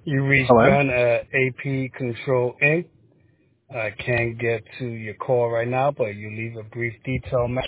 You reached Hello? Gun at AP Control Inc. I can't get to your call right now, but you leave a brief detail